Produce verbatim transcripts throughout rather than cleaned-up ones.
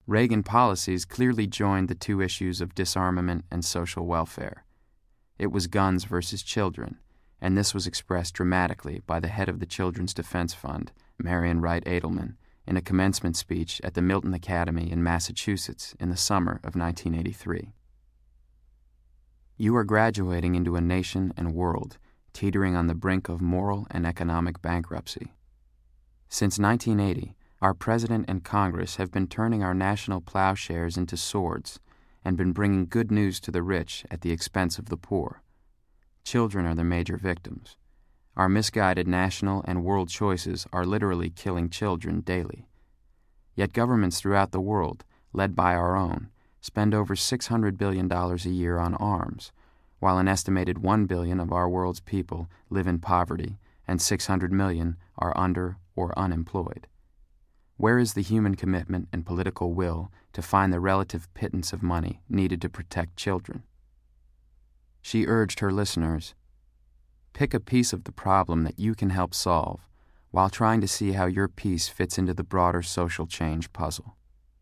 Reagan policies clearly joined the two issues of disarmament and social welfare. It was guns versus children, and this was expressed dramatically by the head of the Children's Defense Fund, Marian Wright Edelman, in a commencement speech at the Milton Academy in Massachusetts in the summer of nineteen eighty-three. You are graduating into a nation and world teetering on the brink of moral and economic bankruptcy. Since nineteen eighty, our President and Congress have been turning our national plowshares into swords and been bringing good news to the rich at the expense of the poor. Children are the major victims. Our misguided national and world choices are literally killing children daily. Yet governments throughout the world, led by our own, spend over six hundred billion dollars a year on arms, while an estimated one billion of our world's people live in poverty and six hundred million are under or unemployed. Where is the human commitment and political will to find the relative pittance of money needed to protect children? She urged her listeners, pick a piece of the problem that you can help solve while trying to see how your piece fits into the broader social change puzzle.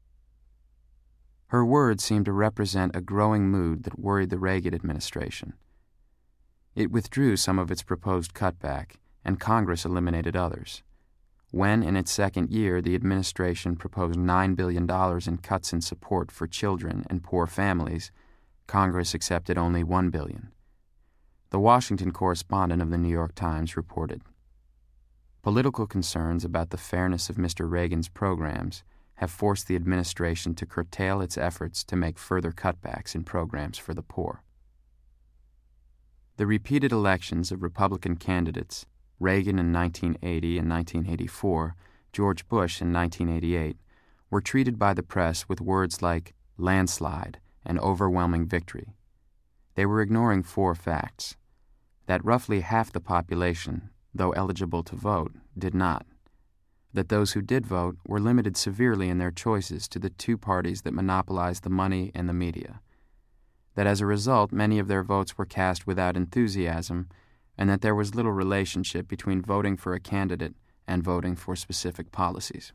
Her words seemed to represent a growing mood that worried the Reagan administration. It withdrew some of its proposed cutback, and Congress eliminated others. When, in its second year, the administration proposed nine billion dollars in cuts in support for children and poor families, Congress accepted only one billion dollars. The Washington correspondent of the New York Times reported, political concerns about the fairness of Mister Reagan's programs have forced the administration to curtail its efforts to make further cutbacks in programs for the poor. The repeated elections of Republican candidates, Reagan in nineteen eighty and nineteen eighty-four, George Bush in nineteen eighty-eight, were treated by the press with words like landslide and overwhelming victory. They were ignoring four facts: that roughly half the population, though eligible to vote, did not; that those who did vote were limited severely in their choices to the two parties that monopolized the money and the media; that as a result many of their votes were cast without enthusiasm, and that there was little relationship between voting for a candidate and voting for specific policies.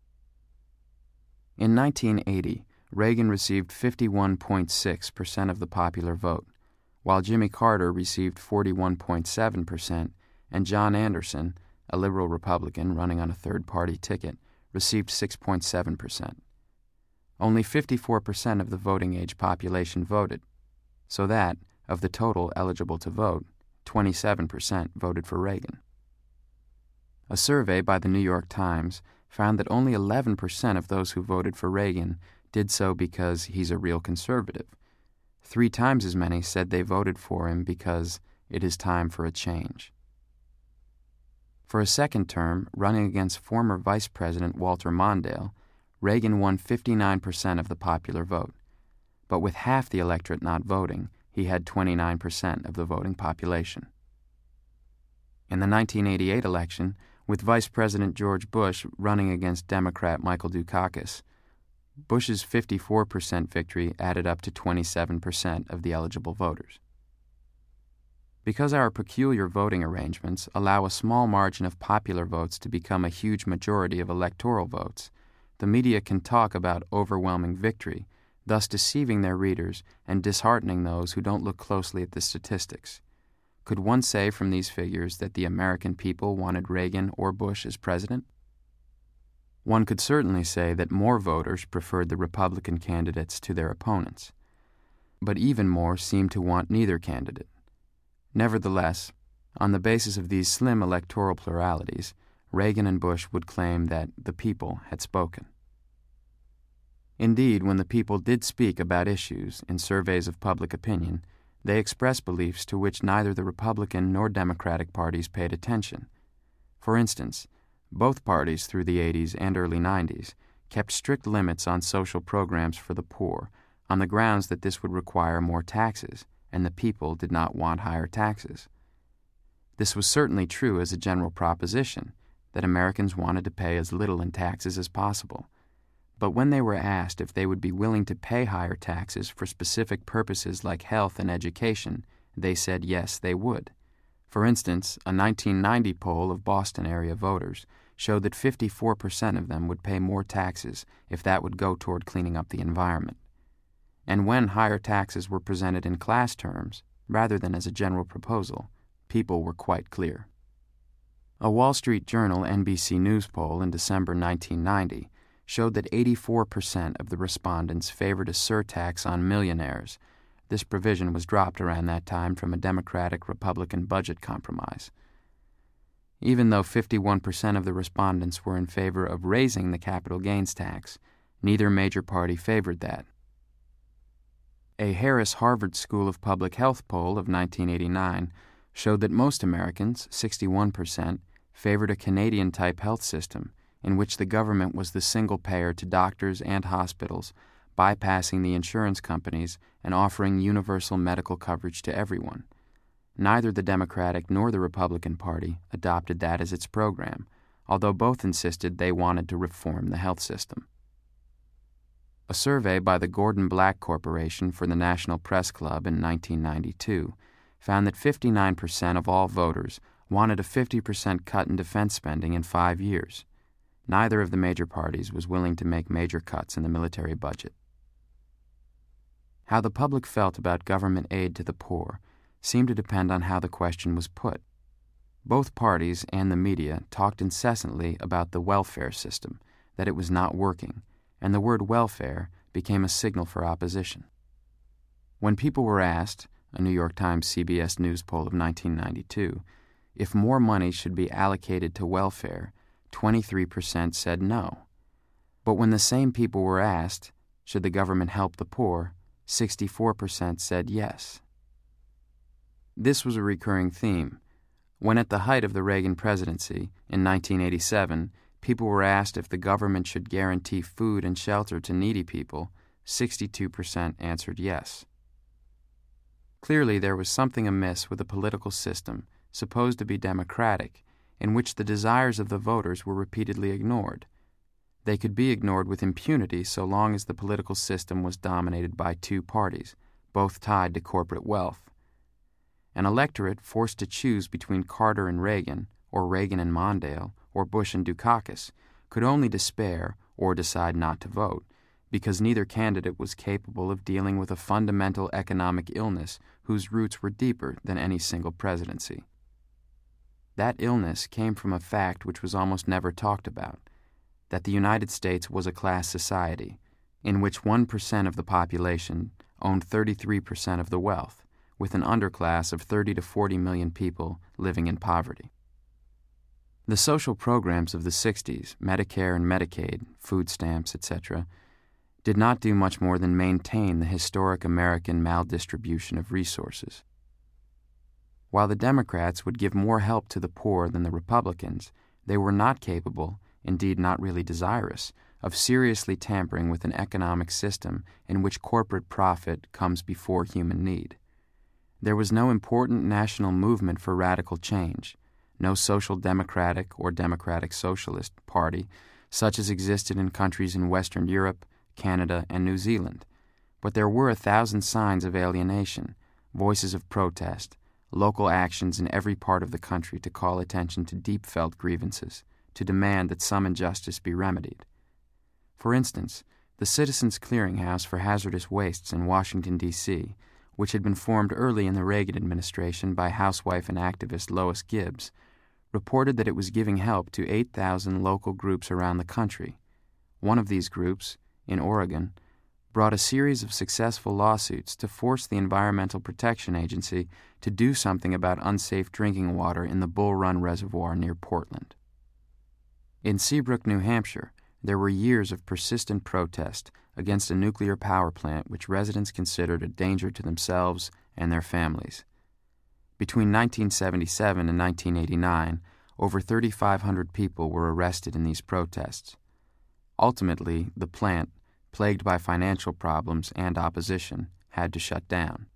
In nineteen eighty, Reagan received fifty-one point six percent of the popular vote, while Jimmy Carter received forty-one point seven percent, and John Anderson, a liberal Republican running on a third-party ticket, received six point seven percent. Only fifty-four percent of the voting-age population voted, so that, of the total eligible to vote, twenty-seven percent voted for Reagan. A survey by the New York Times found that only eleven percent of those who voted for Reagan did so because he's a real conservative. Three times as many said they voted for him because it is time for a change. For a second term, running against former Vice President Walter Mondale, Reagan won fifty-nine percent of the popular vote. But with half the electorate not voting, he had twenty-nine percent of the voting population. In the nineteen eighty-eight election, with Vice President George Bush running against Democrat Michael Dukakis, Bush's fifty-four percent victory added up to twenty-seven percent of the eligible voters. Because our peculiar voting arrangements allow a small margin of popular votes to become a huge majority of electoral votes, the media can talk about overwhelming victory, thus deceiving their readers and disheartening those who don't look closely at the statistics. Could one say from these figures that the American people wanted Reagan or Bush as president? One could certainly say that more voters preferred the Republican candidates to their opponents, but even more seemed to want neither candidate. Nevertheless, on the basis of these slim electoral pluralities, Reagan and Bush would claim that the people had spoken. Indeed, when the people did speak about issues in surveys of public opinion, they expressed beliefs to which neither the Republican nor Democratic parties paid attention. For instance, both parties through the eighties and early nineties kept strict limits on social programs for the poor on the grounds that this would require more taxes, and the people did not want higher taxes. This was certainly true as a general proposition, that Americans wanted to pay as little in taxes as possible. But when they were asked if they would be willing to pay higher taxes for specific purposes like health and education, they said yes, they would. For instance, a nineteen ninety poll of Boston area voters showed that fifty-four percent of them would pay more taxes if that would go toward cleaning up the environment. And when higher taxes were presented in class terms, rather than as a general proposal, people were quite clear. A Wall Street Journal N B C News poll in December nineteen ninety showed that eighty-four percent of the respondents favored a surtax on millionaires. This provision was dropped around that time from a Democratic-Republican budget compromise. Even though fifty-one percent of the respondents were in favor of raising the capital gains tax, neither major party favored that. A Harris-Harvard School of Public Health poll of nineteen eighty-nine showed that most Americans, sixty-one percent, favored a Canadian-type health system in which the government was the single payer to doctors and hospitals, bypassing the insurance companies and offering universal medical coverage to everyone. Neither the Democratic nor the Republican Party adopted that as its program, although both insisted they wanted to reform the health system. A survey by the Gordon Black Corporation for the National Press Club in nineteen ninety-two found that fifty-nine percent of all voters wanted a fifty percent cut in defense spending in five years. Neither of the major parties was willing to make major cuts in the military budget. How the public felt about government aid to the poor seemed to depend on how the question was put. Both parties and the media talked incessantly about the welfare system, that it was not working, and the word welfare became a signal for opposition. When people were asked, a New York Times C B S News poll of nineteen ninety-two, if more money should be allocated to welfare, twenty-three percent said no. But when the same people were asked, should the government help the poor, sixty-four percent said yes. This was a recurring theme. When at the height of the Reagan presidency, in nineteen eighty-seven, people were asked if the government should guarantee food and shelter to needy people, sixty-two percent answered yes. Clearly, there was something amiss with a political system, supposed to be democratic, in which the desires of the voters were repeatedly ignored. They could be ignored with impunity so long as the political system was dominated by two parties, both tied to corporate wealth. An electorate forced to choose between Carter and Reagan, or Reagan and Mondale, or Bush and Dukakis, could only despair or decide not to vote, because neither candidate was capable of dealing with a fundamental economic illness whose roots were deeper than any single presidency. That illness came from a fact which was almost never talked about, that the United States was a class society, in which one percent of the population owned thirty-three percent of the wealth, with an underclass of thirty to forty million people living in poverty. The social programs of the sixties, Medicare and Medicaid, food stamps, et cetera, did not do much more than maintain the historic American maldistribution of resources. While the Democrats would give more help to the poor than the Republicans, they were not capable, indeed not really desirous, of seriously tampering with an economic system in which corporate profit comes before human need. There was no important national movement for radical change, no social democratic or democratic socialist party such as existed in countries in Western Europe, Canada, and New Zealand, but there were a thousand signs of alienation, voices of protest, local actions in every part of the country to call attention to deep-felt grievances, to demand that some injustice be remedied. For instance, the Citizens Clearinghouse for Hazardous Wastes in Washington, D C, which had been formed early in the Reagan administration by housewife and activist Lois Gibbs, reported that it was giving help to eight thousand local groups around the country. One of these groups, in Oregon, brought a series of successful lawsuits to force the Environmental Protection Agency to do something about unsafe drinking water in the Bull Run Reservoir near Portland. In Seabrook, New Hampshire, there were years of persistent protest against a nuclear power plant which residents considered a danger to themselves and their families. Between nineteen seventy-seven and nineteen eighty-nine, over thirty-five hundred people were arrested in these protests. Ultimately, the plant, plagued by financial problems and opposition, had to shut down.